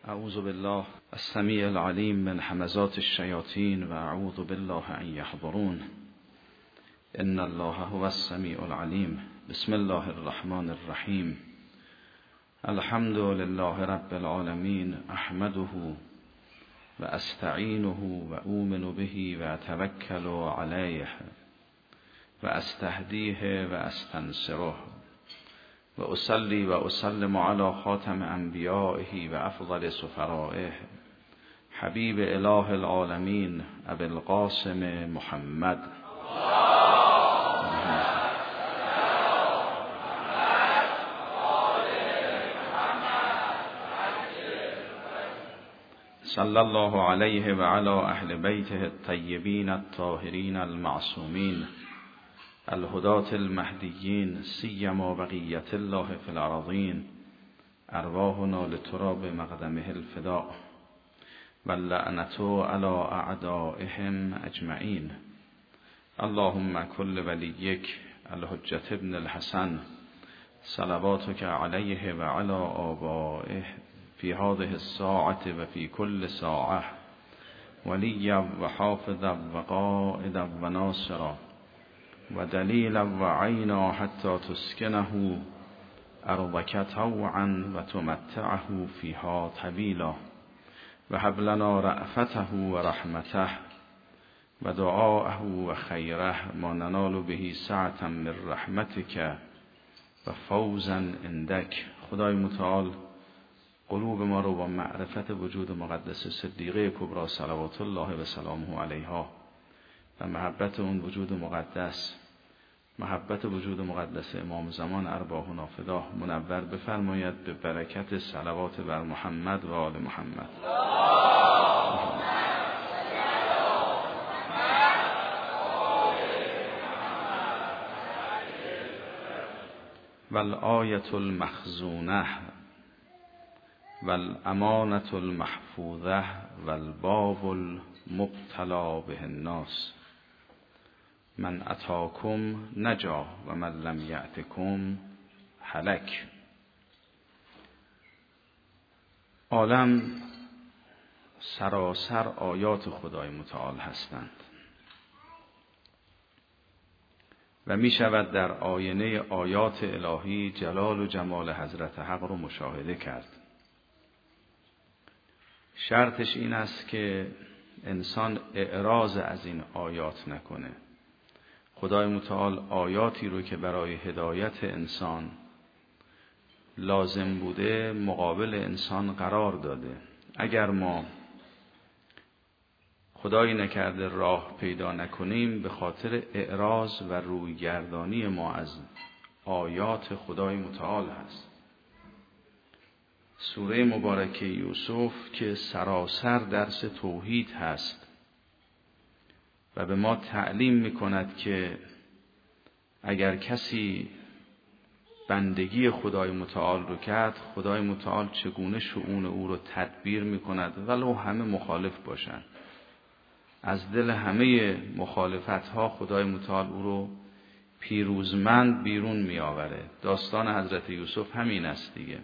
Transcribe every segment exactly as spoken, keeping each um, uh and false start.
اعوذ بالله السمیع العلیم من همزات الشیاطین و اعوذ بالله ان یحضرون. ان الله هو السمیع العلیم. بسم الله الرحمن الرحیم. الحمد لله رب العالمین. احمده و استعینه و اؤمن به و اتوکل علیه و استهدیه و استنصره و اصلی و اسلم علی خاتم انبیائه و افضل سفرائه حبیب اله العالمین ابی القاسم محمد. صلی الله علیه و علی اهل بیته الطیبین الطاهرین المعصومین الهداة المهدیین سیما بقیت الله فی الارضین ارواحنا لتراب مقدمه الفداء واللعنة علی اعدائهم اجمعین. اللهم کل ولیک الحجة ابن الحسن صلواتک علیه و علی آبائه فی هذه الساعة و فی کل ساعة ولیا و حافظا و قائدا و ناصرا و دلیلا و عینا حتی تسکنه ارضک طوعا و تمتعه فیها طویلا و هب لنا رأفته و رحمته و دعاءه و خیره ما ننال به سعة من رحمتک و فوزا عندک. خدای متعال قلوب ما رو با معرفت وجود مقدس صدیقه کبری صلوات الله و سلامه علیها و محبت اون وجود مقدس، محبت وجود مقدس امام زمان ارواحنا فداه منور بفرماید به برکت صلوات بر محمد و آل محمد. والآیة المخزونة والامانة المحفوظة والباب المبتلى به الناس من اتاکم نجا و من لم یأتکم هلک. عالم سراسر آیات خدای متعال هستند و می شود در آینه آیات الهی جلال و جمال حضرت حق رو مشاهده کرد. شرطش این است که انسان اعراض از این آیات نکنه. خدای متعال آیاتی رو که برای هدایت انسان لازم بوده مقابل انسان قرار داده. اگر ما خدای نکرده راه پیدا نکنیم به خاطر اعراض و رویگردانی ما از آیات خدای متعال هست. سوره مبارکه یوسف که سراسر درس توحید هست و به ما تعلیم میکند که اگر کسی بندگی خدای متعال رو کرد، خدای متعال چگونه شؤون او رو تدبیر میکند ولو همه مخالف باشند. از دل همه مخالفت ها خدای متعال او رو پیروزمند بیرون میآوره. داستان حضرت یوسف همین است دیگه.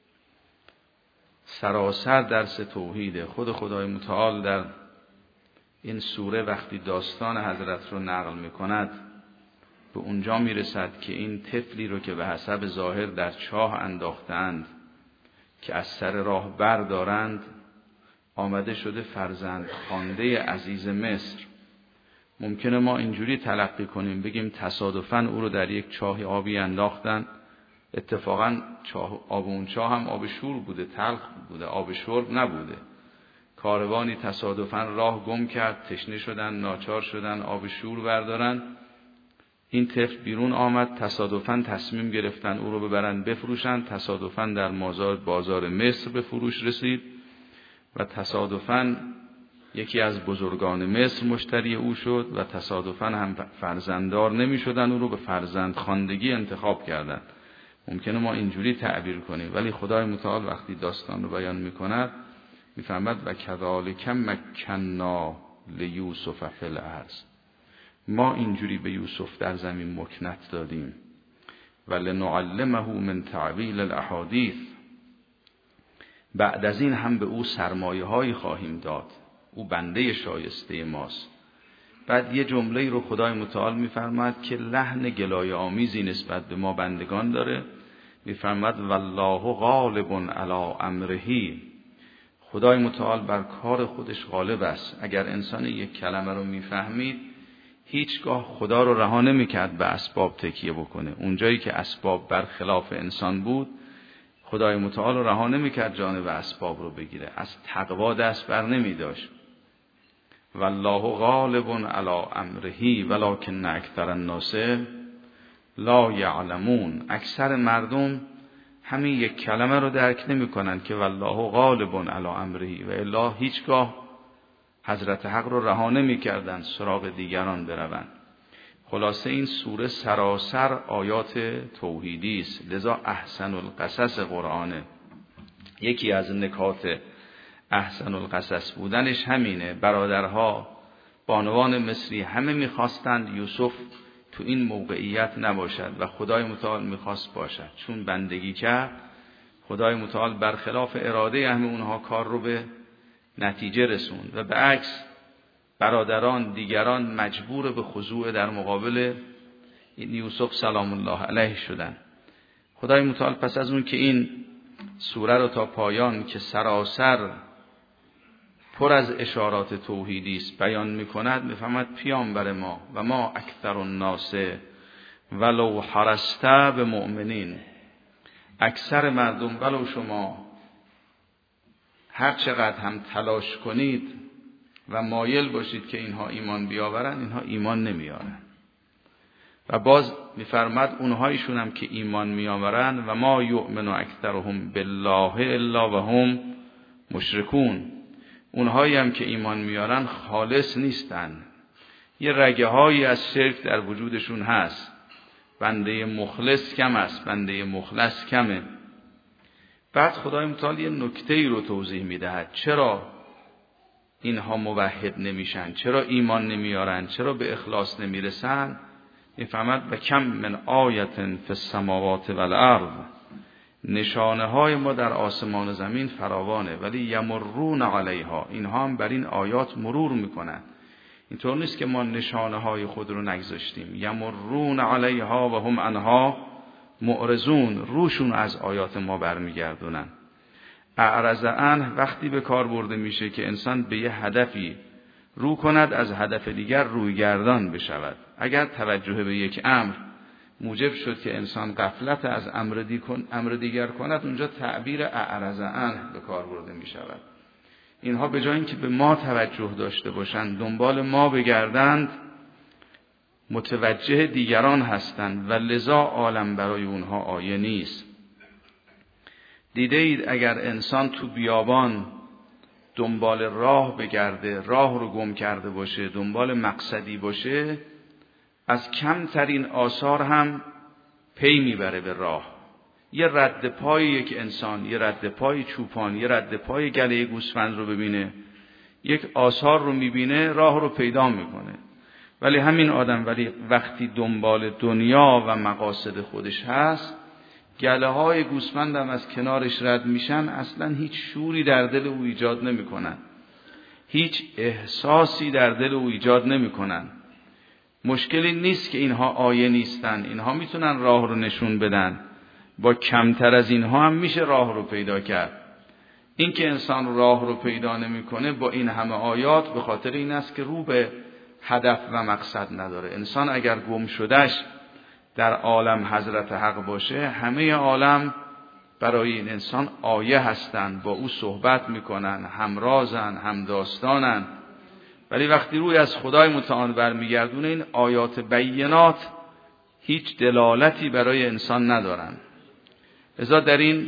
سراسر درس توحیده. خود خدای متعال در این سوره وقتی داستان حضرت رو نقل میکند به اونجا میرسد که این طفلی رو که به حسب ظاهر در چاه انداختند که از سر راه بردارند آمده شده فرزند خوانده عزیز مصر. ممکنه ما اینجوری تلقی کنیم بگیم تصادفاً او رو در یک چاه آبی انداختن. اتفاقاً چاه آب اون چاه هم آب شور بوده، تلخ بوده، آب شرب نبوده. کاروانی تصادفاً راه گم کرد، تشنه شدن، ناچار شدن آب شور بردارن. این طفل بیرون آمد، تصادفاً تصمیم گرفتن او رو ببرن بفروشن. تصادفاً در بازار بازار مصر به فروش رسید و تصادفاً یکی از بزرگان مصر مشتری او شد و تصادفاً هم فرزنددار نمی شدن، او رو به فرزند خواندگی انتخاب کردند. ممکنه ما اینجوری تعبیر کنیم ولی خدای متعال وقتی داستان رو بیان میکند میفهمد و کذالک مکننا لیوسف فی الارض. ما اینجوری به یوسف در زمین مکنت دادیم و لنعلمه من تعویل الاحادیث بعد از این هم به او سرمایه هایی خواهیم داد، او بنده شایسته ماست. بعد یه جمله رو خدای متعال میفرماد که لحن گلایه آمیزی نسبت به ما بندگان داره، میفرماد والله غالب علی امره، خدای متعال بر کار خودش غالب است. اگر انسان یک کلمه رو میفهمید هیچگاه خدا رو رها نمیکرد به اسباب تکیه بکنه. اونجایی که اسباب بر خلاف انسان بود خدای متعال رو رها نمیکرد جانب اسباب رو بگیره، از تقوا دست بر نمیداشت. والله غالب علی امره ولکن اکثر الناس لا یعلمون. اکثر مردم همین یک کلمه رو درک نمی کنن که والله غالب علی امره، و الا هیچگاه حضرت حق رو رها نمی کردن سراغ دیگران بروند. خلاصه این سوره سراسر آیات توحیدی است، لذا احسن القصص قرآنه. یکی از نکات احسن القصص بودنش همینه. برادرها بانوان مصری همه میخواستند یوسف تو این موقعیت نباشد و خدای متعال میخواست باشد. چون بندگی کرد خدای متعال برخلاف اراده همه اونها کار رو به نتیجه رسوند و به عکس برادران دیگران مجبور به خضوع در مقابل یوسف سلام الله علیه شدن. خدای متعال پس از اون که این سوره رو تا پایان که سراسر پر از اشارات توحیدی است بیان میکند، میفهمد پیامبر ما و ما اکثر الناس ولو حرست به مؤمنین، اکثر مردم ولو شما هر چقدر هم تلاش کنید و مایل باشید که اینها ایمان بیاورن، اینها ایمان نمیارن. و باز میفرماد اونهایشون هم که ایمان میآورن و ما یؤمن اکثرهم بالله الا وهم مشرکون، اونهایی هم که ایمان میارن خالص نیستن، یه رگه هایی از شرک در وجودشون هست. بنده مخلص کم است، بنده مخلص کمه. بعد خدای متعال یه نکته‌ای رو توضیح میدهد چرا اینها موحد نمیشن، چرا ایمان نمیارن، چرا به اخلاص نمیرسن. میفهمد و کم من آیت فی السماوات والارض، نشانه های ما در آسمان و زمین فراوانه، ولی یمرون علیها، اینها هم بر این آیات مرور میکنن. اینطور نیست که ما نشانه های خود رو نگذاشتیم. یمرون علیها و هم عنها معرضون، روشون از آیات ما برمیگردونن. اعرض عنه وقتی به کار برده میشه که انسان به یه هدفی رو کند از هدف دیگر روی گردان بشود. اگر توجه به یک امر موجب شد که انسان غفلت از امر, دی کن، امر دیگر کند، اونجا تعبیر اعرض عنه به کار برده می شود. اینها به جای اینکه به ما توجه داشته باشند، دنبال ما بگردند، متوجه دیگران هستند و لذا عالم برای اونها آیه نیست. دیده اید اگر انسان تو بیابان دنبال راه بگرده، راه رو گم کرده باشه، دنبال مقصدی باشه، از کمترین آثار هم پی میبره به راه. یه رد پای یک انسان، یه رد پای چوپان، یه رد پای گله گوسفند رو ببینه، یک آثار رو میبینه، راه رو پیدا میکنه. ولی همین آدم ولی وقتی دنبال دنیا و مقاصد خودش هست، گله های گوسفند هم از کنارش رد میشن، اصلا هیچ شوری در دل او ایجاد نمیکنن، هیچ احساسی در دل او ایجاد نمیکنن. مشکلی نیست که اینها آیه نیستن، اینها میتونن راه رو نشون بدن، با کمتر از اینها هم میشه راه رو پیدا کرد. این که انسان راه رو پیدا نمیکنه با این همه آیات به خاطر این است که رو به هدف و مقصد نداره. انسان اگر گم شدهش در عالم حضرت حق باشه، همه عالم برای این انسان آیه هستند، با او صحبت میکنن، همرازن، همداستانن. ولی وقتی روی از خدای متعال برمیگردونه، این آیات بینات هیچ دلالتی برای انسان ندارن. لذا در این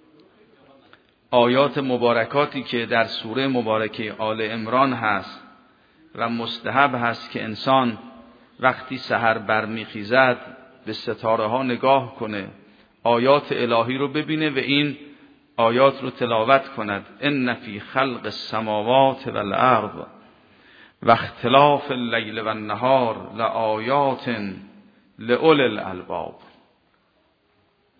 آیات مبارکاتی که در سوره مبارکه آل عمران هست و مستحب هست که انسان وقتی سحر برمیخیزد به ستاره ها نگاه کنه، آیات الهی رو ببینه و این آیات رو تلاوت کند. ان فی خلق السماوات والارض و اختلاف اللیل و النهار لآیات لأولی الالباب.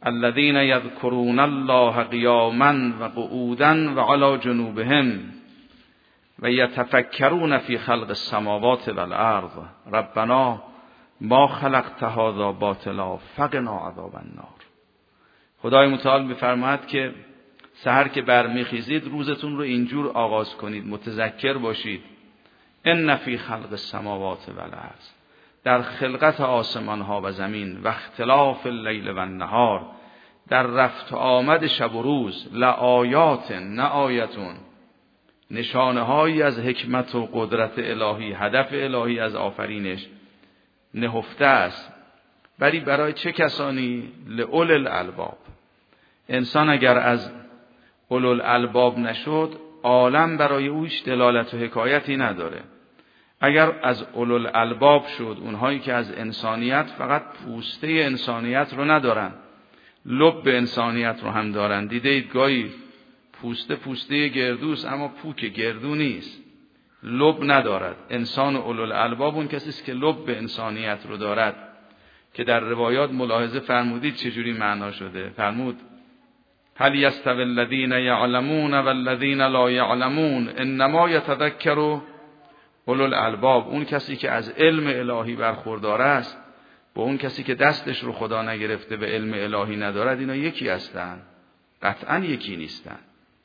الذين يذكرون الله قیاما و قعودا و علی جنوبهم و یتفکرون فی خلق السماوات والارض ربنا ما خلقت هذا باطلا فقنا عذاب النار. خدای متعال می‌فرماید که سحر که برمیخیزید روزتون رو اینجور آغاز کنید، متذکر باشید. ان فی خلق السماوات والارض، در خلقت آسمان ها و زمین، و اختلاف اللیل و النهار، در رفت و آمد شب و روز، لآیات نه آیتون، نشانه هایی از حکمت و قدرت الهی، هدف الهی از آفرینش نهفته است. ولی برای چه کسانی؟ لأولی الالباب. انسان اگر از اولو الالباب نشد، عالم برای او هیچ دلالت و حکایتی نداره. اگر از اولو الالباب شد، اونهایی که از انسانیت فقط پوسته انسانیت رو ندارن، لب انسانیت رو هم دارن. دیده اید گاهی پوسته پوسته گردوست اما پوک گردو نیست، لب ندارد. انسان اولو الالباب اون کسی است که لب انسانیت رو دارد، که در روایات ملاحظه فرمودید چجوری معنا شده. فرمود هل یستوی الذین یعلمون والذین لا یعلمون انما یتذکر اولو الالباب. اون کسی که از علم الهی برخوردار است با اون کسی که دستش رو خدا نگرفته به علم الهی ندارد، اینا یکی هستن؟ قطعا یکی نیستن.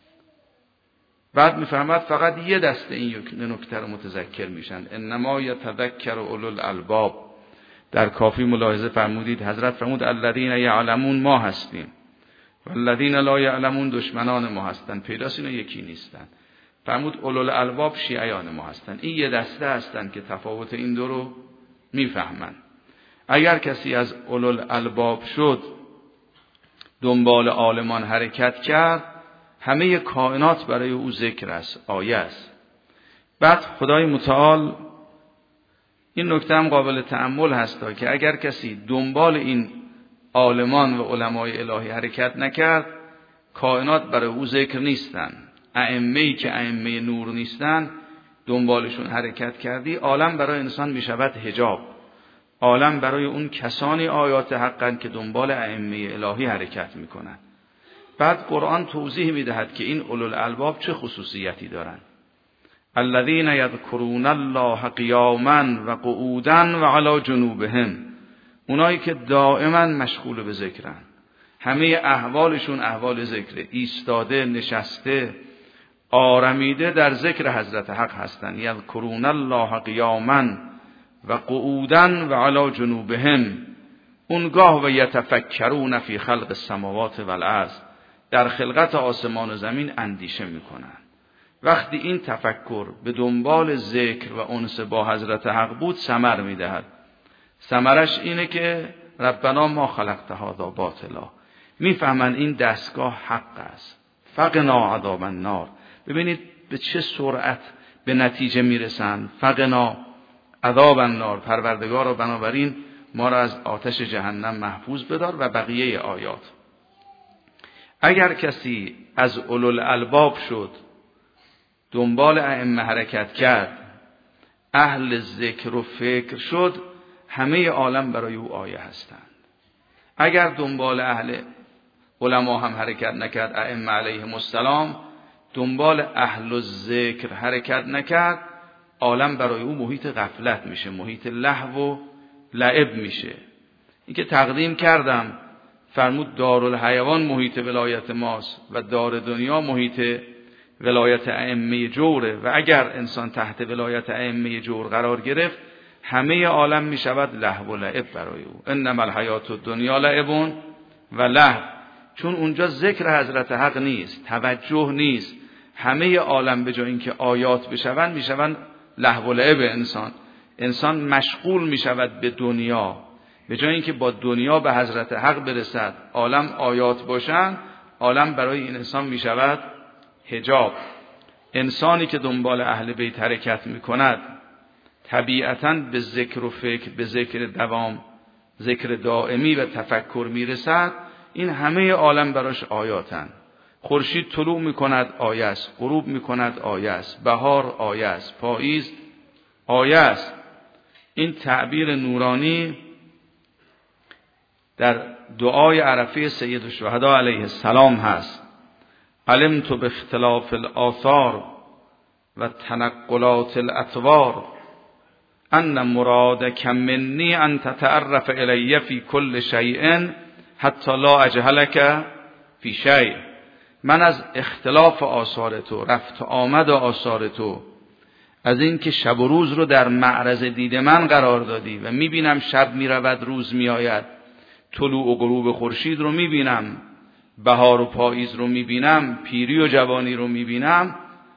بعد میفهمد فقط یه دسته این نکته رو متذکر میشن، انما یتذکر اولو الالباب. در کافی ملاحظه فرمودید، حضرت فرمود الذین یعلمون ما هستیم والذین لا یعلمون دشمنان ما هستن. پیداست اینا یکی نیستن. فرمود اولو الالباب شیعیان ما هستن. این یه دسته هستن که تفاوت این دو رو میفهمن. اگر کسی از اولو الالباب شد، دنبال عالمان حرکت کرد، همه کائنات برای او ذکر است، آیه است. بعد خدای متعال این نکته هم قابل تأمل هست که اگر کسی دنبال این عالمان و علمای الهی حرکت نکرد، کائنات برای او ذکر نیستن. ائمه‌ای که ائمه نور نیستن، دنبالشون حرکت کردی، عالم برای انسان میشود حجاب. عالم برای اون کسانی آیات حقن که دنبال ائمه الهی حرکت میکنن. بعد قرآن توضیح میدهد که این اولو الالباب چه خصوصیتی دارن. الذین یذکرون الله قیاما و قعودا و علی جنوبهم، اونایی که دائما مشغول به ذکرن، همه احوالشون احوال ذکره، ایستاده، نشسته، آرمیده در ذکر حضرت حق هستن. یذکرون الله قیاما و قعودا و علی جنوبهم، اونگاه و یتفکرون فی خلق السماوات والارض، در خلقت آسمان و زمین اندیشه میکنن. وقتی این تفکر به دنبال ذکر و انس با حضرت حق بود، ثمر میدهد. ثمرش اینه که ربنا ما خلقت هذا باطلا. میفهمن این دستگاه حق است. فقنا عذاب النار. ببینید به چه سرعت به نتیجه میرسن. فقنا عذاب النار، پروردگارا بنابراین ما را از آتش جهنم محفوظ بدار. و بقیه آیات. اگر کسی از اولو الالباب شد، دنبال ائمه حرکت کرد، اهل ذکر و فکر شد، همه عالم برای او آیه هستند. اگر دنبال اهل علما هم حرکت نکرد، ائمه علیهم السلام، دنبال اهل الذکر حرکت نکرد، عالم برای او محیط غفلت میشه، محیط لهو و لعب میشه. این که تقدیم کردم، فرمود دارالحیوان محیط ولایت ماست و دار دنیا محیط ولایت ائمه جوره. و اگر انسان تحت ولایت ائمه جور قرار گرفت، همه عالم می شود لهو و لعب برای او. انما الحیات الدنیا لعب و لهو. چون اونجا ذکر حضرت حق نیست، توجه نیست، همه عالم به جای اینکه آیات بشوند، می شوند لهو و لعب انسان. انسان مشغول می شود به دنیا، به جای اینکه با دنیا به حضرت حق برسد. عالم آیات باشند، عالم برای این انسان می شود حجاب. انسانی که دنبال اهل بیت حرکت می کند، طبیعتاً به ذکر و فکر، به ذکر دوام، ذکر دائمی و تفکر می رسد. این همه عالم براش آیاتن. خورشید طلوع می کند آیه است، غروب می کند آیه است، بهار آیه است، پاییز آیه است. این تعبیر نورانی در دعای عرفه سید الشهدا علیه السلام هست: علمت باختلاف الآثار و تنقلات الاطوار ان مرادک منی ان تتعرف الی فی کل شیء حتی لا اجهلک فی شیء. من از اختلاف آثار تو، رفت و آمد آثار تو، از این که شب و روز رو در معرض دید من قرار دادی و میبینم شب میرود روز میآید، طلوع و غروب خورشید رو میبینم، بهار و پاییز رو میبینم، پیری و جوانی رو میبینم،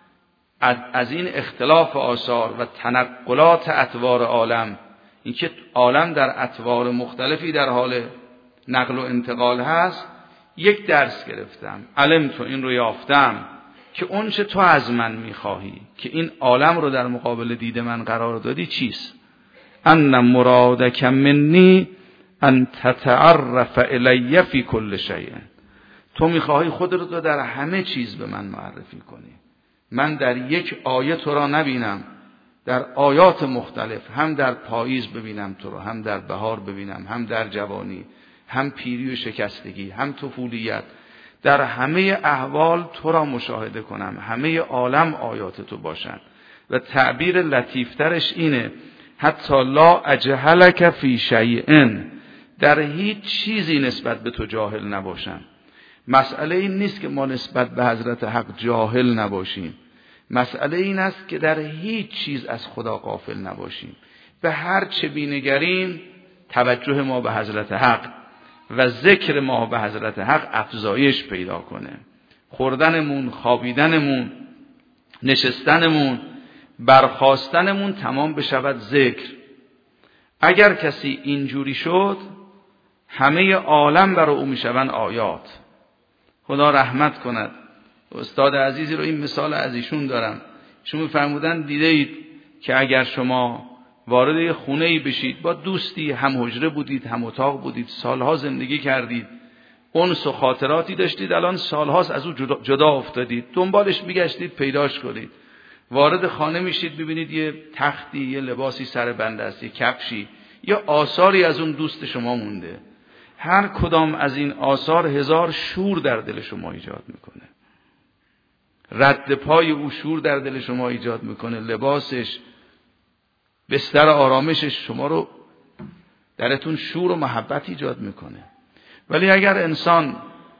از این اختلاف آثار و تنقلات اطوار عالم، اینکه عالم در اطوار مختلفی در حال نقل و انتقال هست، یک درس گرفتم. علم تو این رو یافتم که اون چه تو از من میخواهی که این عالم رو در مقابل دید من قرار دادی چیست؟ ان مرادک منی ان تتعرف الی فی کل شیء. تو میخواهی خود رو در همه چیز به من معرفی کنی. من در یک آیه تو را نبینم، در آیات مختلف، هم در پاییز ببینم تو را، هم در بهار ببینم، هم در جوانی، هم پیری و شکستگی، هم طفولیت، در همه احوال تو را مشاهده کنم، همه عالم آیات تو باشند. و تعبیر لطیفترش اینه: حتی لا اجهلک فی شیء، در هیچ چیزی نسبت به تو جاهل نباشم. مسئله این نیست که ما نسبت به حضرت حق جاهل نباشیم، مسئله این است که در هیچ چیز از خدا غافل نباشیم. به هر چه بینگریم توجه ما به حضرت حق و ذکر ما به حضرت حق افزایش پیدا کنه. خوردنمون، خوابیدنمون، نشستنمون، برخاستنمون تمام بشود ذکر. اگر کسی اینجوری شد، همه عالم برای او میشوند آیات. خدا رحمت کند. استاد عزیزی رو این مثال از ایشون دارم. ایشون می‌فرمودن دیده اید که اگر شما وارد یه خونه‌ای بشید، با دوستی هم حجره بودید، هم اتاق بودید، سالها زندگی کردید، انس و خاطراتی داشتید، الان سالهاست از او جدا, جدا افتادید، دنبالش میگشتید پیداش کنید. وارد خانه میشید ببینید یه تختی، یه لباسی سر بنده است، یه کفشی، یه آثاری از اون دوست شما مونده. هر کدام از این آثار هزار شور در دل شما ایجاد میکنه. رد پای او شور در دل شما ایجاد میکنه، لباسش، بستر آرامشش شما رو درتون شور و محبت ایجاد میکنه. ولی اگر انسان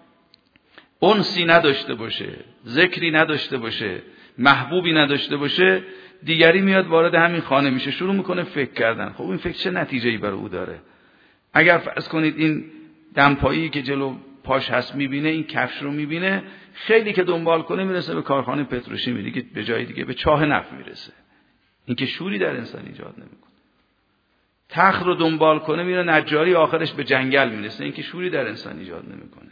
انسی نداشته باشه، ذکری نداشته باشه، محبوبی نداشته باشه، دیگری میاد وارد همین خانه میشه، شروع میکنه فکر کردن. خب این فکر چه نتیجه‌ای برای او داره؟ اگر فرض کنید این دمپایی که جلو پاش هست میبینه، این کفش رو میبینه، خیلی که دنبال کنه میرسه به کارخانه پتروشیمی دیگه، به جای دیگه به چاه نفت میرسه. این که شوری در انسان ایجاد نمیکنه. تخت رو دنبال کنه میره نجاری، آخرش به جنگل میرسه. این که شوری در انسان ایجاد نمیکنه.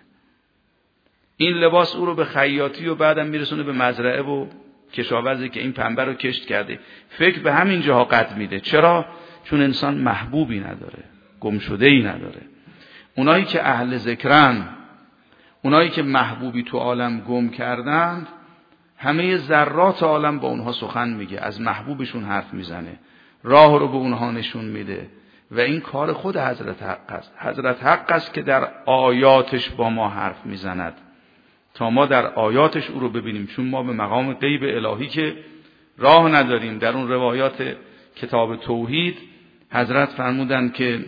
این لباس او رو به خیاطی و بعدم میرسونه به مزرعه و کشاورزی که این پنبه رو کشت کرده. فکر به همین جاها قد میده. چرا؟ چون انسان محبوبی نداره، گمشده‌ای نداره. اونایی که اهل ذکرن، اونایی که محبوبی تو عالم گم کردن، همه ذرات عالم با اونها سخن میگه، از محبوبشون حرف میزنه، راه رو به اونها نشون میده. و این کار خود حضرت حق است. حضرت حق است که در آیاتش با ما حرف میزند تا ما در آیاتش او رو ببینیم، چون ما به مقام غیب الهی که راه نداریم. در اون روایات کتاب توحید حضرت فرمودند که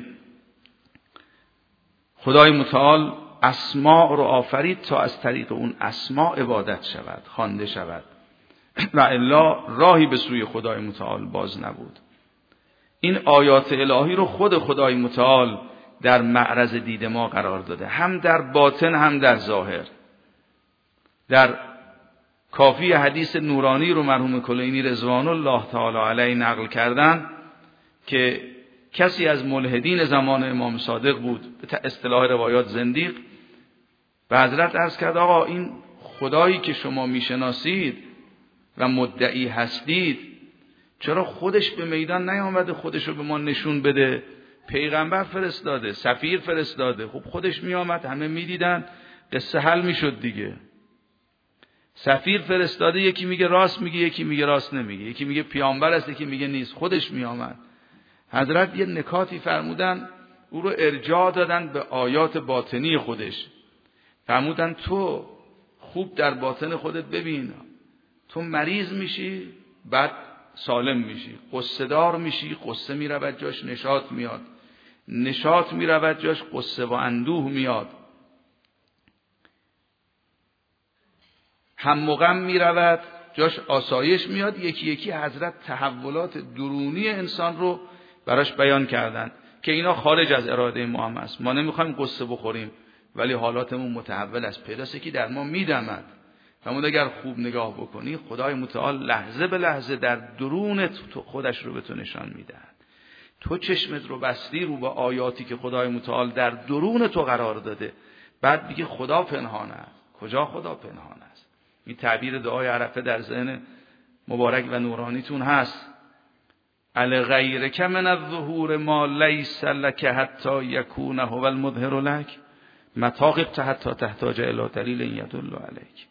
خدای متعال اسماء رو آفرید تا از طریق اون اسماء عبادت شود، خوانده شود، و الا راهی به سوی خدای متعال باز نبود. این آیات الهی رو خود خدای متعال در معرض دید ما قرار داده، هم در باطن هم در ظاهر. در کافی حدیث نورانی رو مرحوم کلینی رضوان الله تعالی علیه نقل کردن که کسی از ملحدین زمان امام صادق بود، به اصطلاح روایات زندیق، به حضرت عرض کرد آقا این خدایی که شما میشناسید و مدعی هستید چرا خودش به میدان نیامده خودش رو به ما نشون بده؟ پیغمبر فرستاده، سفیر فرستاده، خب خودش میامد همه میدیدن، قصه حل میشد دیگه. سفیر فرستاده، یکی میگه راست میگه، یکی میگه راست نمیگه، یکی میگه پیامبر است، یکی میگه نیست، خودش میامد. حضرت یه نکاتی فرمودن او رو ارجاع دادن به آیات باطنی خودش. فرمودن تو خوب در باطن خودت ببین، تو مریض میشی بعد سالم میشی، قصه دار میشی قصه میرود جاش نشاط میاد، نشاط میرود جاش قصه و اندوه میاد، هم و غم میرود جاش آسایش میاد. یکی یکی حضرت تحولات درونی انسان رو براش بیان کردن که اینا خارج از اراده ما هم است. ما نمیخوایم قصه بخوریم ولی حالاتمون متحول است، پیداست که در ما میدمد. همون اگر خوب نگاه بکنی خدای متعال لحظه به لحظه در درون خودش رو به تو نشان میدهد. تو چشمت رو بستی رو به آیاتی که خدای متعال در درون تو قرار داده، بعد میگه خدا پنهان است. کجا خدا پنهان است؟ این تعبیر دعای عرفه در ذهن مبارک و نورانیتون هست. الغیرک من الظهور ما لیس لک حتی یکون هو المظهر لک متی غبت حتی تحتاج الی دلیل یدل علیک.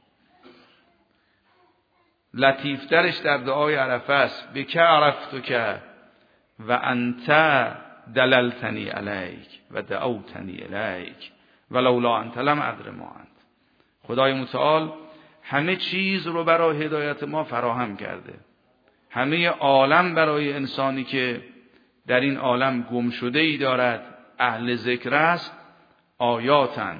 لطیفترش در دعای عرفه است. بک عرفتک و انت دللتنی علیک و دعوتنی الیک ولولا انت لم ادر ما انت. خدای متعال همه چیز رو برای هدایت ما فراهم کرده. همه عالم برای انسانی که در این عالم گم شده ای دارد اهل ذکر است آیاتن،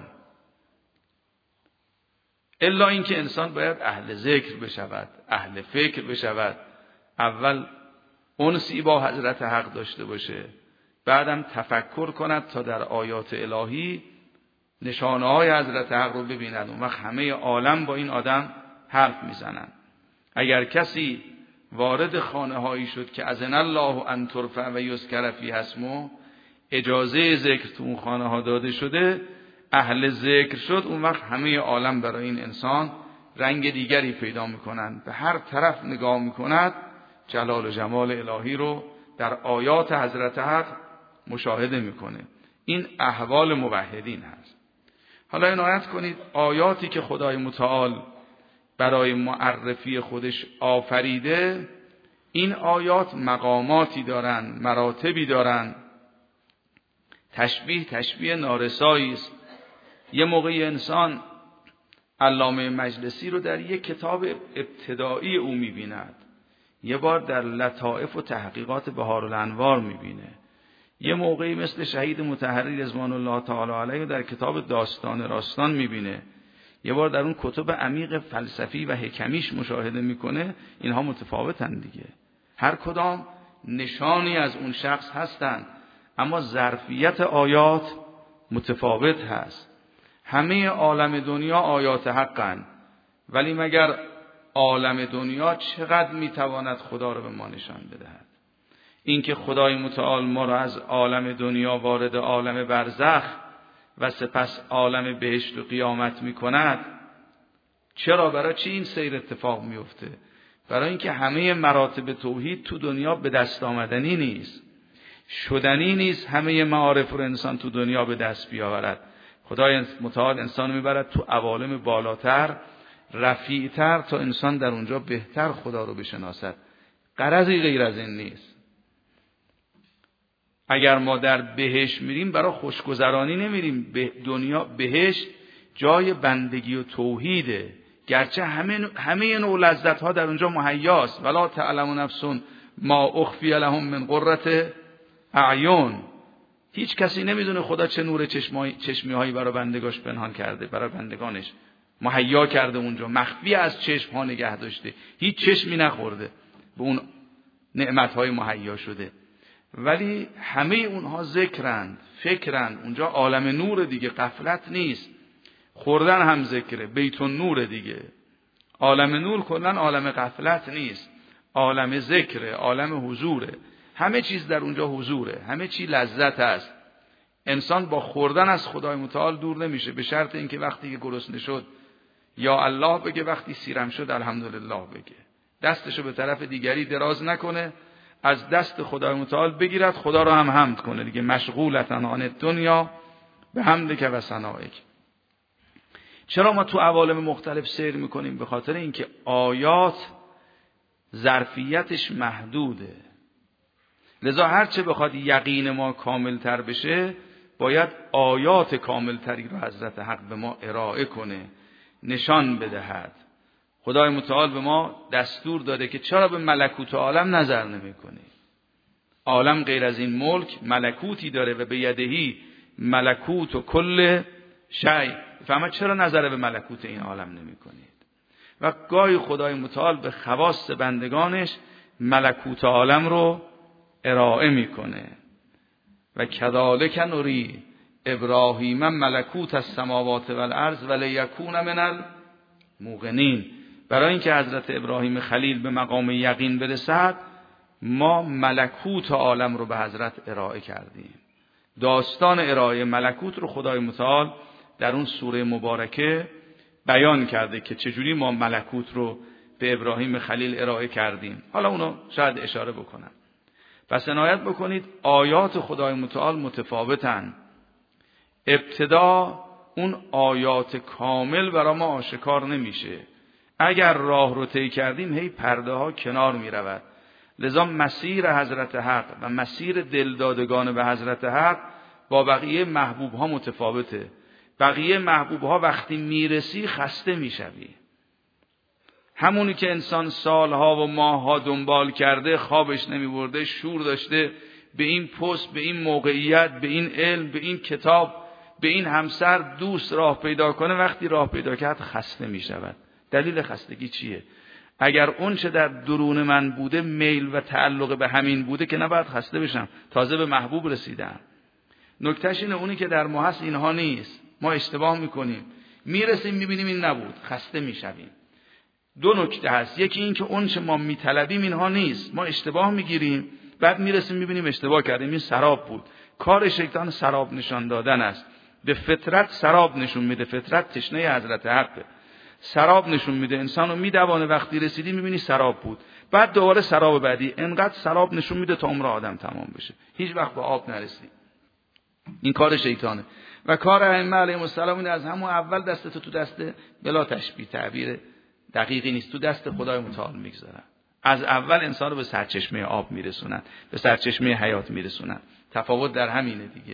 الا اینکه انسان باید اهل ذکر بشود، اهل فکر بشود. اول انسی با حضرت حق داشته باشه، بعدم تفکر کند تا در آیات الهی نشانه های حضرت حق رو ببیند. اون وقت همه عالم با این آدم حرف میزنن. اگر کسی وارد خانه هایی شد که اذن الله ان ترفع و یذکر فیها اسمه، اجازه ذکر تو اون خانه ها داده شده، اهل ذکر شد، اون وقت همه عالم برای این انسان رنگ دیگری پیدا میکنند. به هر طرف نگاه میکند جلال و جمال الهی رو در آیات حضرت حق مشاهده میکنه. این احوال موحدین هست. حالا عنایت کنید آیاتی که خدای متعال برای معرفی خودش آفریده، این آیات مقاماتی دارن، مراتبی دارن. تشبیه تشبیه نارسایی است. یه موقعی انسان علامه مجلسی رو در یک کتاب ابتدایی او میبیند، یه بار در لطائف و تحقیقات بهار الانوار میبینه، یه موقعی مثل شهید مطهری رضوان الله تعالی علیه در کتاب داستان راستان میبینه، یه بار در اون کتب عمیق فلسفی و حکمیش مشاهده میکنه. اینها متفاوتن دیگه، هر کدام نشانی از اون شخص هستن، اما ظرفیت آیات متفاوت هست. همه عالم دنیا آیات حقن، ولی مگر عالم دنیا چقدر میتواند خدا رو به ما نشان بدهد؟ اینکه خدای متعال ما را از عالم دنیا وارد عالم برزخ و سپس عالم بهشت و قیامت میکند، چرا؟ برای چی این سیر اتفاق میفته؟ برای اینکه همه مراتب توحید تو دنیا به دست آمدنی نیست، شدنی نیست. همه معارف رو انسان تو دنیا به دست بیاورد. خدای متعال انسان میبرد تو عوالم بالاتر، رفیعتر، تا انسان در اونجا بهتر خدا رو بشناسد. غرضی غیر از این نیست. اگر ما در بهشت میریم برای خوشگذرانی نمیریم. به دنیا بهشت جای بندگی و توحیده، گرچه همه همه نوع لذت ها در اونجا مهیاست. ولا تعلم نفس ما اخفی لهم من قرة اعین. هیچ کسی نمیدونه خدا چه نور چشمی هایی برای بندگاش پنهان کرده، برای بندگانش مهیا کرده، اونجا مخفی از چشم ها نگه داشته، هیچ چشمی نخورده به اون نعمت های مهیا شده. ولی همه اونها ذکرند، فکرند. اونجا عالم نور دیگه، غفلت نیست. خوردن هم ذکره، بیت النور دیگه. عالم نور کلن عالم غفلت نیست، عالم ذکره، عالم حضوره. همه چیز در اونجا حضوره، همه چی لذت است. انسان با خوردن از خدای متعال دور نمیشه، به شرط اینکه وقتی که گرسنه شد یا الله بگه، وقتی سیرم شد الحمدلله بگه، دستشو به طرف دیگری دراز نکنه، از دست خدای متعال بگیرد، خدا رو هم حمد کنه دیگه. مشغولتن عن الدنیا به حمدک و ثنائک. چرا ما تو عوالم مختلف سیر میکنیم؟ به خاطر اینکه آیات ظرفیتش محدوده. لذا هرچه بخواد یقین ما کامل تر بشه، باید آیات کاملتری رو حضرت حق به ما ارائه کنه، نشان بدهد. خدای متعال به ما دستور داده که چرا به ملکوت عالم نظر نمی کنی؟ عالم غیر از این ملک ملکوتی داره و به یدهی ملکوت و کل شیء. فهمه چرا نظر به ملکوت این عالم نمی کنید؟ و گاهی خدای متعال به خواص بندگانش ملکوت عالم رو ارائه میکنه. و کذالک نری ابراهیم ملکوت السماوات والارض ولیکون من الموقنین. برای اینکه حضرت ابراهیم خلیل به مقام یقین برسد، ما ملکوت عالم رو به حضرت ارائه کردیم. داستان ارائه ملکوت رو خدای متعال در اون سوره مبارکه بیان کرده که چجوری ما ملکوت رو به ابراهیم خلیل ارائه کردیم. حالا اونو شاید اشاره بکنم. پس عنایت بکنید آیات خدای متعال متفاوتن. ابتدا اون آیات کامل برای ما آشکار نمیشه. اگر راه رو طی کردیم هی پرده ها کنار می رود. لذا مسیر حضرت حق و مسیر دلدادگان به حضرت حق با بقیه محبوب ها متفاوته. بقیه محبوب ها وقتی میرسی خسته میشوی. همونی که انسان سالها و ماهها دنبال کرده، خوابش نمیبرده، شور داشته به این پست، به این موقعیت، به این علم، به این کتاب، به این همسر، دوست راه پیدا کنه، وقتی راه پیدا کرد خسته میشود. دلیل خستگی چیه؟ اگر اون چه در درون من بوده میل و تعلق به همین بوده که نباید خسته بشم، تازه به محبوب رسیدم. نکتهش اینه اونی که در ما هست اینها نیست. ما اشتباه میکنیم، میرسیم میبینیم این نبود، خسته میشویم. دو نکته هست. یکی این که اون چه ما میطلبیم اینها نیست، ما اشتباه میگیریم، بعد میرسیم میبینیم اشتباه کردیم، این سراب بود. کار شیطان سراب نشان دادن است. به فطرت سراب نشون میده. فطرت تشنه حضرت حقه. سراب نشون میده، انسانو میدوانه. وقتی رسیدی میبینی سراب بود، بعد دوباره سراب بعدی. انقدر سراب نشون میده تا عمر آدم تمام بشه، هیچ وقت به آب نرسی. این کار شیطانه. و کار ائمه علیهم السلام این از همون اول دست تو دست، بلا تشبیه، تعبیر دقیقی نیست، تو دست خدای متعال میگذارن. از اول انسان رو به سرچشمه آب میرسونن، به سرچشمه حیات میرسونن. تفاوت در همینه دیگه.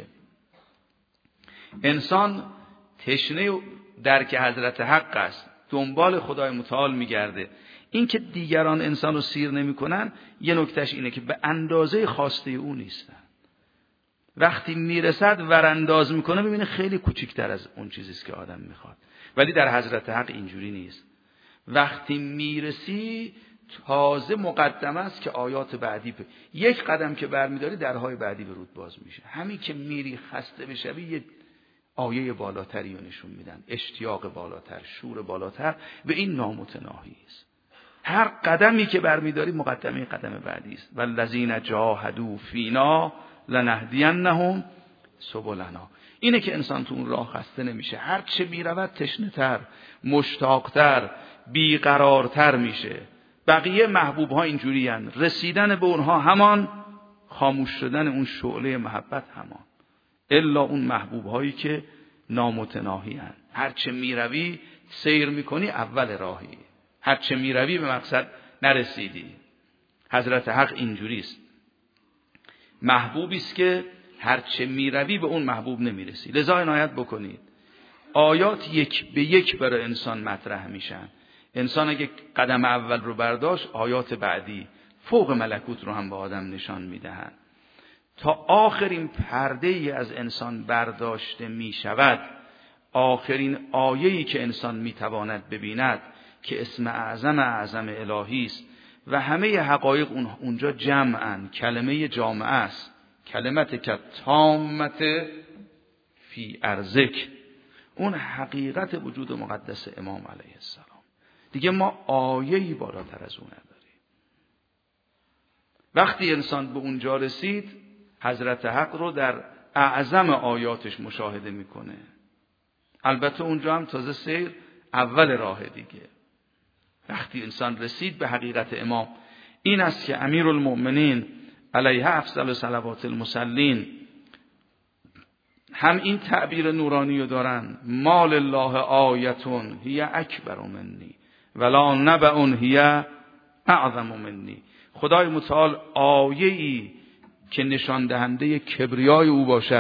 انسان تشنه درک حضرت حق است، دنبال خدای متعال میگرده. این که دیگران انسان رو سیر نمیکنن، یه نکتهش اینه که به اندازه خواسته او نیستن. وقتی میرسد ورانداز میکنه، ببینه خیلی کوچیکتر از اون چیزیست که آدم میخواد. ولی در حضرت حق اینجوری نیست. وقتی میرسی تازه مقدمه است که آیات بعدی به یک قدم که برمیداری درهای بعدی به رود باز میشه. همین که میری خسته بشوی یه آیه بالاتری رو نشون میدن، اشتیاق بالاتر، شور بالاتر. به این نامتناهی است. هر قدمی که برمیداری مقدمه قدم بعدی است. والذین جاهدوا فینا لنهدینهم سبلنا. اینه که انسان تو اون راه خسته نمیشه. هر چه میرود تشنه‌تر، مشتاقتر، بیقرارتر میشه. بقیه محبوب ها اینجوری هن. رسیدن به اونها همان، خاموش شدن اون شعله محبت همان. الا اون محبوب هایی که نامتناهی هن. هر چه میروی سیر میکنی اول راهی، هر چه میروی به مقصد نرسیدی. حضرت حق اینجوری است. محبوبی است که هر چه میروی به اون محبوب نمیرسی. لذا عنایت بکنید. آیات یک به یک برای انسان مطرح میشن. انسان اگه قدم اول رو برداشت، آیات بعدی فوق ملکوت رو هم به آدم نشان میدهند. تا آخرین پرده ای از انسان برداشته می شود، آخرین آیه‌ای که انسان می تواند ببیند که اسم اعظم اعظم الهی است و همه حقایق اونجا جمعن، کلمه جامعه است. کلمت که تامت فی ارزک، اون حقیقت وجود مقدس امام علیه السلام. دیگه ما آیه‌ای بالاتر از اون نداریم. وقتی انسان به اونجا رسید، حضرت حق رو در اعظم آیاتش مشاهده میکنه. البته اونجا هم تازه سیر اول راه دیگه. وقتی انسان رسید به حقیقت امام، این است که امیرالمؤمنین علیه افضل صلوات المصلین هم این تعبیر نورانی رو دارن: مال الله آیتون هی اکبر منی ولا نبأ هی اعظم منی. خدای متعال آیه‌ای که نشان دهنده کبریای او باشد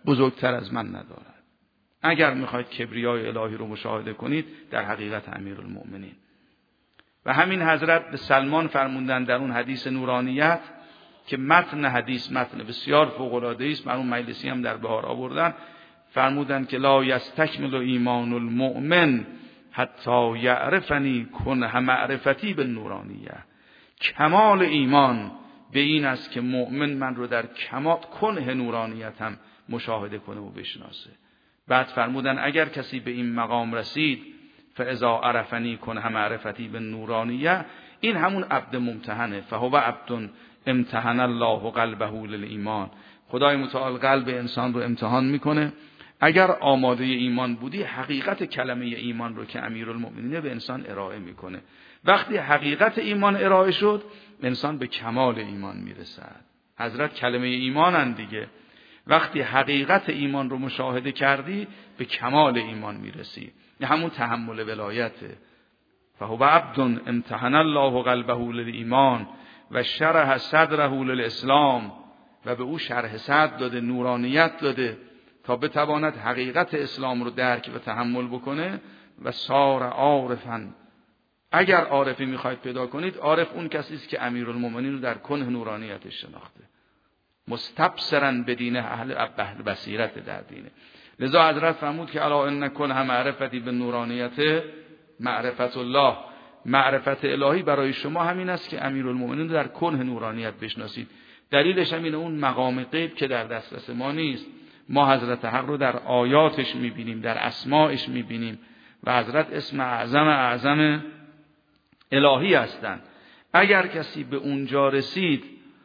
بزرگتر از من ندارد. اگر میخواید کبریای الهی رو مشاهده کنید در حقیقت امیرالمؤمنین. و همین حضرت به سلمان فرمودن در اون حدیث نورانیت که متن حدیث متن بسیار فوق‌العاده است، مرحوم مجلسی هم در بهار آوردن، فرمودن که لا یستکمل ایمان المؤمن حتی یعرفنی کنه معرفتی به نورانیه. کمال ایمان به این است که مؤمن من رو در کمال کنه نورانیتم مشاهده کنه و بشناسه. بعد فرمودن اگر کسی به این مقام رسید فاذا عرفنی کنه معرفتی به نورانیه، این همون عبد ممتحنه. فهو عبد امتحن الله قلبه للایمان. خدای متعال قلب انسان رو امتحان میکنه. اگر آماده ایمان بودی حقیقت کلمه ایمان رو که امیرالمؤمنین به انسان ارائه میکنه. وقتی حقیقت ایمان ارائه شد انسان به کمال ایمان میرسد. حضرت کلمه ایمانن دیگه. وقتی حقیقت ایمان رو مشاهده کردی به کمال ایمان میرسی. همون تحمل ولایته. فهو عبد امتحن الله قلبه للایمان و شرح صدره للاسلام. و به او شرح صدر داده، نورانیت داده تا بتواند حقیقت اسلام رو درک و تحمل بکنه. و صار عارفا. اگر عارفی میخواید پیدا کنید، عارف اون کسی است که امیرالمؤمنین رو در کنه نورانیتش شناخته، مستبصرا به دین اهل اهل بصیرت در دینه. لذا حضرت فرمود که الا ان کل هم معرفتی به نورانیت معرفت الله. معرفت الهی برای شما همین است که امیرالمؤمنین رو در کنه نورانیت بشناسید. دلیلش همین اون مقام غیب که در دسترس ما نیست. ما حضرت حق رو در آیاتش میبینیم، در اسماعش میبینیم و حضرت اسم اعظم اعظم الهی هستند. اگر کسی به اونجا رسید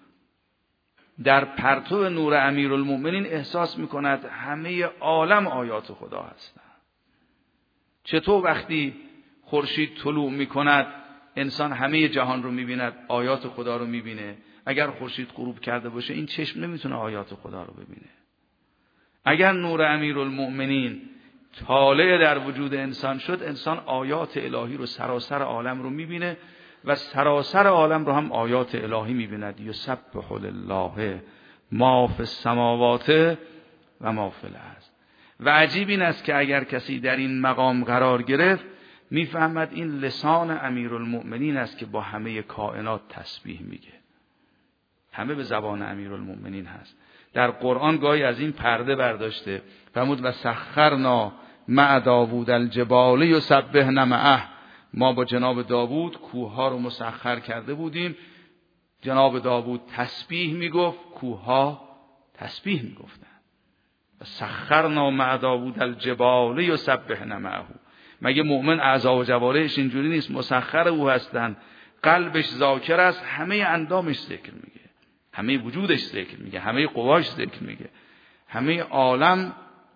در پرتو نور امیرالمؤمنین احساس میکند همه عالم آیات خدا هستند. چطور وقتی خورشید طلوع میکند انسان همه جهان رو میبیند، آیات خدا رو میبینه. اگر خورشید غروب کرده باشه این چشم نمیتونه آیات خدا رو ببینه. اگر نور امیرالمؤمنین طالع در وجود انسان شد، انسان آیات الهی رو سراسر عالم رو میبینه و سراسر عالم رو هم آیات الهی میبیند. یسبح لله ما فی السماوات و ما فی الارض. و عجیب این است که اگر کسی در این مقام قرار گرفت میفهمد این لسان امیرالمؤمنین است که با همه کائنات تسبیح میگه. همه به زبان امیرالمؤمنین هست. در قرآن گاهی از این پرده برداشته. فرمود و سخرنا مع داوود الجبال یسبحن معه. ما با جناب داوود کوه ها رو مسخر کرده بودیم. جناب داوود تسبیح میگفت، کوه ها تسبیح میگفتن. و سخرنا مع داوود الجبال یسبحن معه. مگه مؤمن اعضا و جوارحش اینجوری نیست؟ مسخر او هستند. قلبش ذاکر است، همه اندامش ذکر میگه، همه وجودش ذکر میگه، همه قواش ذکر میگه. همه عالم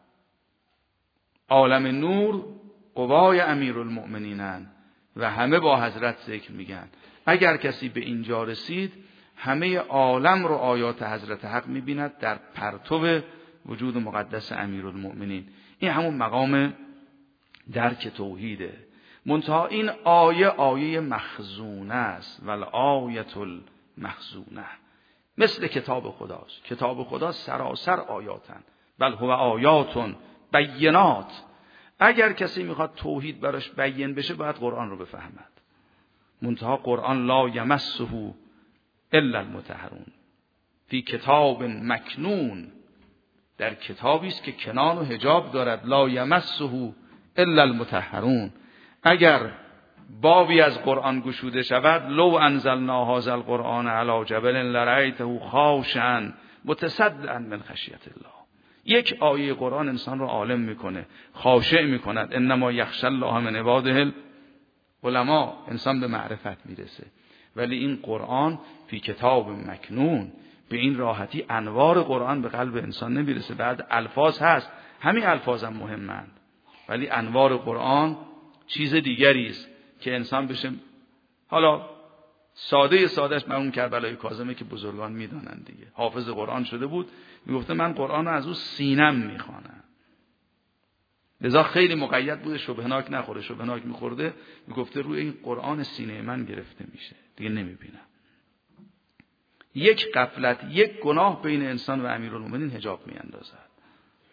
عالم نور قوای امیرالمؤمنینن و همه با حضرت ذکر میگن. اگر کسی به اینجا رسید همه عالم رو آیات حضرت حق میبیند در پرتو وجود مقدس امیرالمؤمنین. این همون مقام درک توحیده. منتها این آیه آیه مخزونه است. والآیة المخزونه مثل کتاب خداست. کتاب خدا سراسر آیاتن. بل هو آیات بینات. اگر کسی میخواد توحید براش بیان بشه باید قرآن رو بفهمد. منتها قرآن لا یمسه الا المطهرون فی کتاب مکنون. در کتابی است که کنان و حجاب دارد. لا یمسه الا المطهرون. اگر بابی از قرآن گشوده شود لو انزلنا هذا القرآن علی جبل لرأیته خاشعا متصدعا من خشیت الله. یک آیه قرآن انسان رو عالم میکنه، خاشع میکند. انما یخشی الله من عباده العلماء. انسان به معرفت میرسه. ولی این قرآن فی کتاب مکنون، به این راحتی انوار قرآن به قلب انسان نمیرسه. بعد الفاظ هست، همین الفاظ هم مهمند، ولی انوار قرآن چیز دیگری است که انسان بشه. حالا ساده سادهش مرحوم کربلای کاظمه که بزرگان میدانن دیگه، حافظ قرآن شده بود، میگفته من قرآن رو از او سینم میخوانم. لذا خیلی مقید بوده شبهناک نخوره. شبهناک میخورده میگفته روی این قرآن سینه من گرفته میشه، دیگه نمیبینم. یک غفلت، یک گناه بین انسان و امیرالمومنین حجاب میاندازد.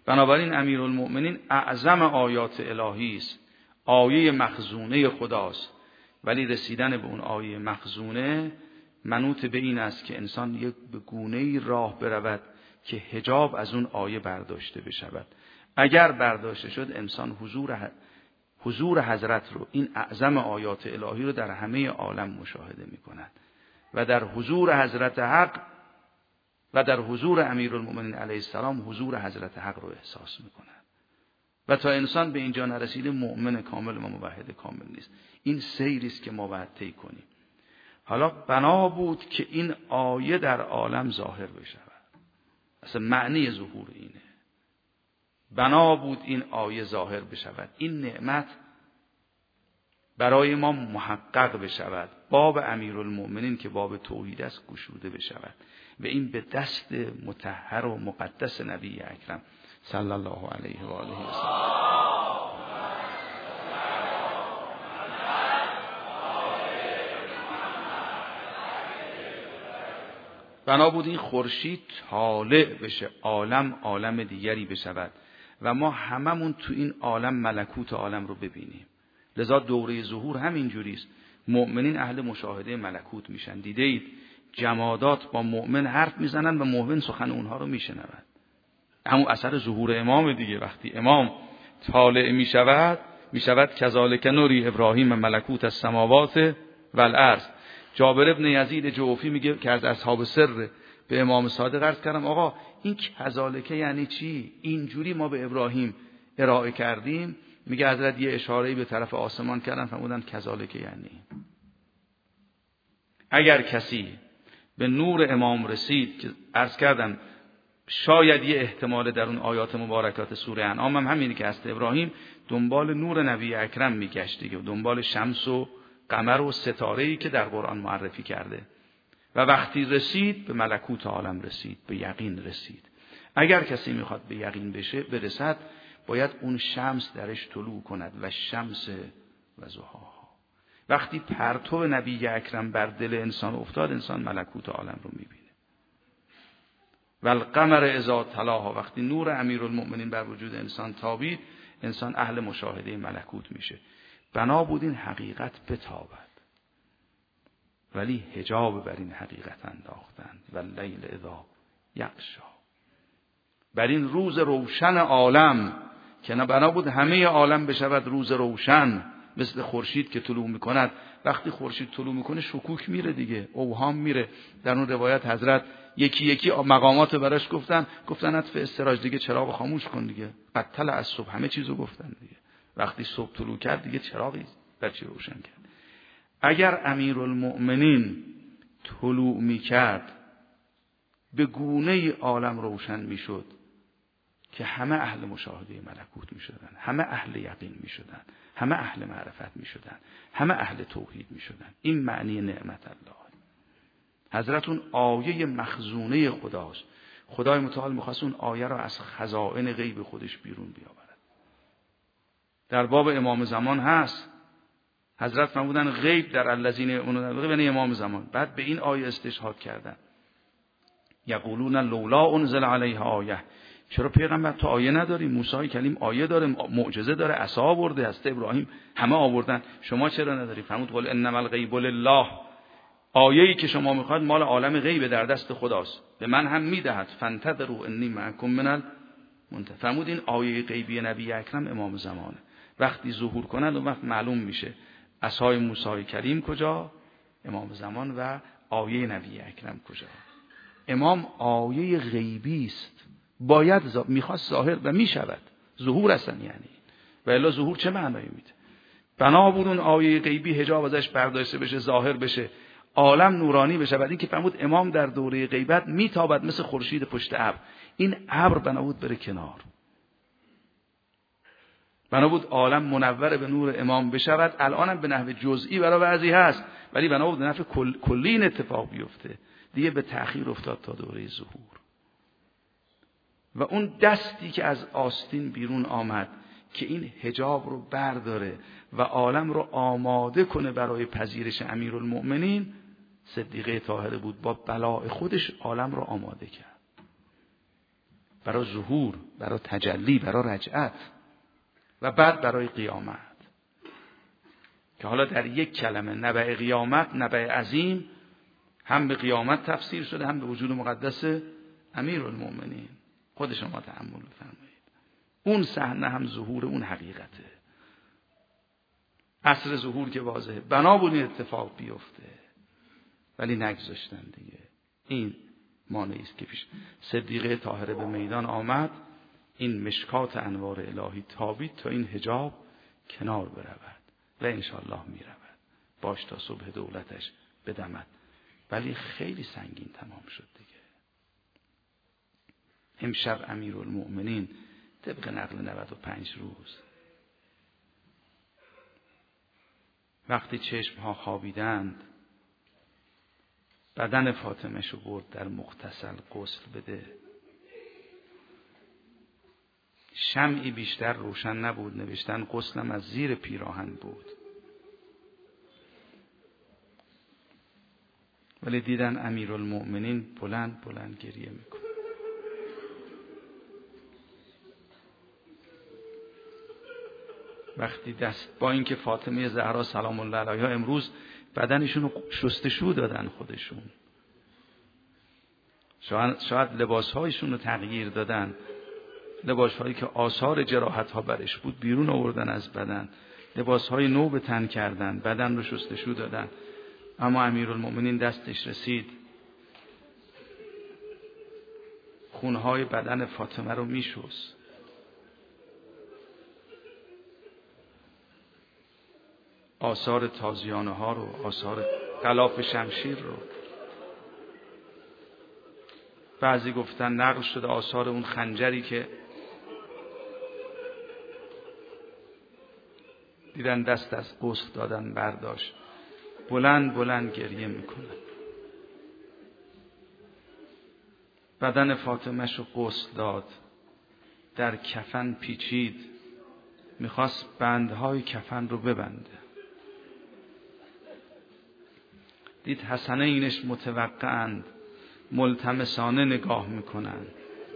بنابراین امیرالمؤمنین اعظم آیات الهی است، آیه مخزونه خداست، ولی رسیدن به اون آیه مخزونه منوط به این است که انسان یک به گونه‌ای راه برود که حجاب از اون آیه برداشته بشود. اگر برداشته شد انسان حضور حضور حضرت رو، این اعظم آیات الهی رو در همه عالم مشاهده می کند و در حضور حضرت حق و در حضور امیرالمؤمنین علیه السلام حضور حضرت حق رو احساس می کند. و تا انسان به اینجا نرسیده مؤمن کامل و موحد کامل نیست. این سیری است که ما باید طی کنیم. حالا بنا بود که این آیه در عالم ظاهر بشود. اصلا معنی ظهور اینه. بنا بود این آیه ظاهر بشود، این نعمت برای ما محقق بشود، باب امیرالمؤمنین که باب توحید است گشوده بشود و این به دست مطهر و مقدس نبی اکرم صلی الله علیه و آله و سلم. بنا بود این خورشید طالع بشه، عالم عالم دیگری بشود و ما هممون تو این عالم ملکوت عالم رو ببینیم. لذا دوره ظهور همین جوریست. مؤمنین اهل مشاهده ملکوت میشن. دیده اید جمادات با مؤمن حرف میزنن و مؤمن سخن اونها رو میشنود. همون اثر ظهور امام دیگه. وقتی امام طالع میشود میشود کذالک نوری ابراهیم ملکوت السماوات و الارض. جابر ابن یزید جوفی میگه که از اصحاب سر به امام صادق عرض کردم آقا این کذالک یعنی چی؟ اینجوری ما به ابراهیم ارائه کردیم. میگه حضرت یه اشاره‌ای به طرف آسمان کردن، فرمودن کذالک یعنی اگر کسی به نور امام رسید، که عرض کردم شاید یه احتمال در اون آیات مبارکات سوره انعام هم همینی که هست، ابراهیم دنبال نور نبی اکرم میگشت دیگه، دنبال شمس و قمر و ستاره‌ای که در قرآن معرفی کرده و وقتی رسید به ملکوت عالم رسید، به یقین رسید. اگر کسی میخواد به یقین بشه برسد باید اون شمس درش طلوع کند و شمس و ضحاها. وقتی پرتو نبی اکرم بر دل انسان افتاد انسان ملکوت عالم رو میبینه. و القمر اذا تلاها، وقتی نور امیرالمؤمنین بر وجود انسان تابید انسان اهل مشاهده ملکوت میشه. بنا بود این حقیقت بتابد، ولی حجاب بر این حقیقت انداختند و اللیل اذا یغشی، بر این روز روشن عالم که نه بنا بود همه عالم بشود روز روشن، مثل خورشید که طلوع میکند. وقتی خورشید طلوع میکنه شکوک میره دیگه، اوهام میره. در اون روایت حضرت یکی یکی مقامات براش گفتن، گفتن اطفاء السراج، دیگه چراغ خاموش کن دیگه، قد طلع الصبح، همه چیزو گفتن دیگه. وقتی صبح طلوع کرد دیگه چراغی بر چی روشن کرد. اگر امیرالمؤمنین طلوع میکرد به گونه عالم روشن میشد که همه اهل مشاهده ملکوت میشدن، همه اهل یقین میشدن، همه اهل معرفت میشدن، همه اهل توحید میشدن. این معنی نعمت الله. حضرت اون آیه مخزونه خداست. خدای متعال میخواست اون آیه را از خزائن غیب خودش بیرون بیاورد. در باب امام زمان هست. حضرت فرمودن غیب در الذین یؤمنون بالغیب یعنی امام زمان. بعد به این آیه استشهاد کردن. یقولون لولا انزل علیه آیه، چرا پیغمبر تو آیه نداری؟ موسی کلیم آیه داره، معجزه داره، عصا آورده، هست ابراهیم همه آوردن، شما چرا نداری؟ فرمود قل انما الغیب لله، آیه‌ای که شما میخواد مال عالم غیب در دست خداست، به من هم میدهد. فانتظروا انی معکم من المنتظرین. فرمود این آیه غیبی نبی اکرم امام زمانه. وقتی ظهور کند اون وقت معلوم میشه عصای موسی کلیم کجا، امام زمان، و آیه نبی اکرم کجا. امام آیه غیبی است، باید زا... میخواست ظاهر و میشود ظهور هستن یعنی، و الا ظهور چه معنایی میده؟ بنا بود اون آیه غیبی حجاب ازش برداشته بشه، ظاهر بشه، عالم نورانی بشه. بعد این که فرمود امام در دوره غیبت میتابد مثل خورشید پشت ابر. این ابر بنا بود بره کنار، بنا بود عالم منور به نور امام بشود. الانم به نحو جزئی برای بعضی هست، ولی بنا بود به نحو کل... کلی این اتفاق بیفته. دیگه به تأخیر افتاد تا دوره ظهور. و اون دستی که از آستین بیرون آمد که این حجاب رو برداره و عالم رو آماده کنه برای پذیرش امیرالمؤمنین، صدیقه طاهره بود. با بلاء خودش عالم رو آماده کرد. برای ظهور، برای تجلی، برای رجعت و بعد برای قیامت، که حالا در یک کلمه نبع قیامت، نبع عظیم، هم به قیامت تفسیر شده، هم به وجود مقدس امیرالمؤمنین. خود شما تأمل فرمایید. اون صحنه هم ظهور اون حقیقته. عصر ظهور که واضحه، بنا بود این اتفاق بیفته، ولی نگذاشتن دیگه. این مانعی است که پیش صدیقه طاهره به میدان آمد، این مشکات انوار الهی تابید تا این حجاب کنار برود و انشاءالله می رود. باش تا صبح دولتش بدمد. ولی خیلی سنگین تمام شد دیگه. امشب امیرالمؤمنین طبق نقل نود و پنج روز وقتی چشم ها خوابیدند، بدن فاطمه شو برد در مغتسل غسل بده. شمعی بیشتر روشن نبود، نوشتن غسلم از زیر پیراهن بود. ولی دیدن امیرالمؤمنین بلند بلند گریه میکنه. وقتی دست با اینکه فاطمه زهرا سلام الله علیها امروز بدنشون رو شستشو دادن خودشون، شاید, شاید لباسهایشون رو تغییر دادن، لباسهایی که آثار جراحت ها برش بود بیرون آوردن از بدن، لباسهای نو به تن کردن، بدن رو شستشو دادن. اما امیرالمؤمنین دستش رسید، خونهای بدن فاطمه رو میشست. آثار تازیانه ها رو، آثار غلاف شمشیر رو، بعضی گفتن نقل شده آثار اون خنجری که دیدن دست از غسل دادن برداشت. بلند بلند گریه میکنه. بدن فاطمه شو غسل داد، در کفن پیچید، میخواست بندهای کفن رو ببنده. دید حسنه اینش متوقعند، ملتمسانه نگاه میکنند.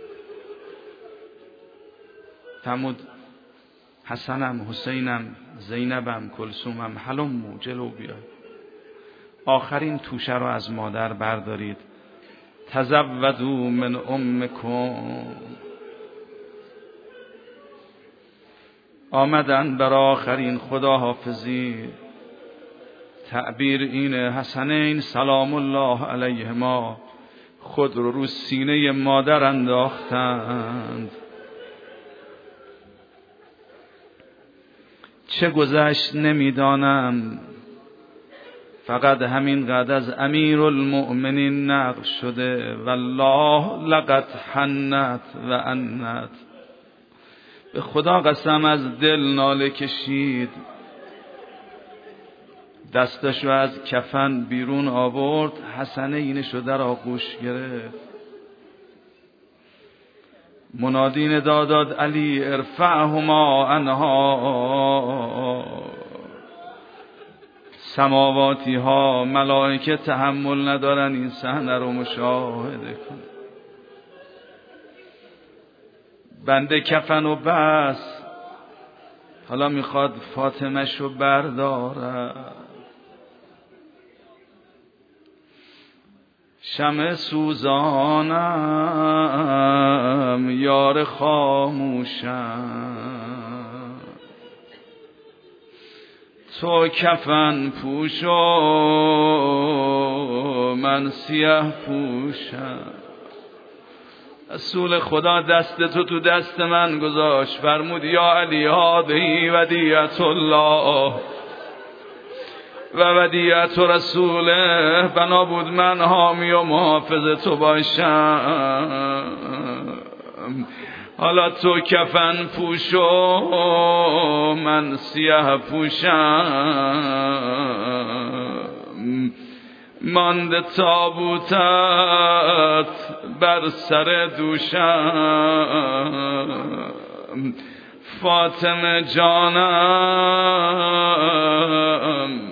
فرمود حسنم، حسینم، زینبم، کلثومم، هلمو جلو بیاید. آخرین توشه رو از مادر بردارید. تزودوا من امکم. آمدن بر آخرین خداحافظی. تعبیر اینه حسنین سلام الله علیهما خود رو رو سینه مادر انداختند. چه گذشت نمیدانم، فقط همین قد از امیرالمؤمنین نقل شده. والله لقد حنت و انت. به خدا قسم از دل ناله کشید، دستشو از کفن بیرون آورد، حسنه اینشو در آغوش گرفت. منادین داداد علی ارفعهما عنها. سماواتی ها ملائکه تحمل ندارن این صحنه رو مشاهده کن. بنده کفن و بس، حالا میخواد فاطمه شو برداره. شمع سوزانم یار خاموشم، تو کفن پوش و من سیاه پوشم. رسول خدا دست تو تو دست من گذاشت، فرمود یا علی هذه ودیعت الله و ودیعت رسوله. بنا بود من حامی و محافظ تو باشم. حالا تو کفن پوش و من سیاه پوشم. مانده تابوتت بر سر دوشم. فاطمه جانم،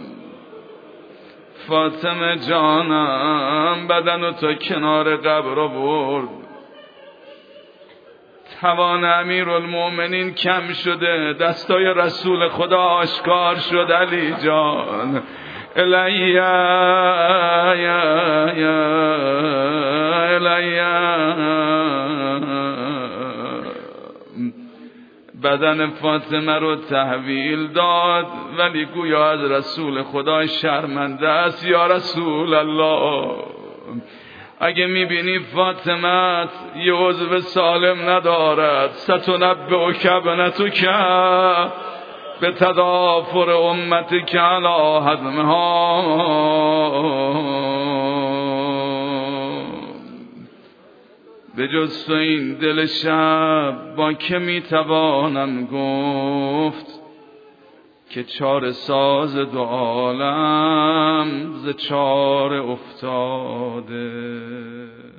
فاطمه جانم، بدن تو کنار قبر برد. توان امیرالمومنین کم شده، دستای رسول خدا آشکار شد. علی جان الیا یا الیا، بدن فاطمه رو تحویل داد، ولی گویا از رسول خدا شرمنده است. یا رسول الله، اگه میبینی فاطمه یه عضو سالم ندارد، ستنبئک ابنتک به تدافر امتک علی هضمها، به جز تو این دل شب با که میتوانم گفت که چاره ساز دو عالم ز چاره افتاده.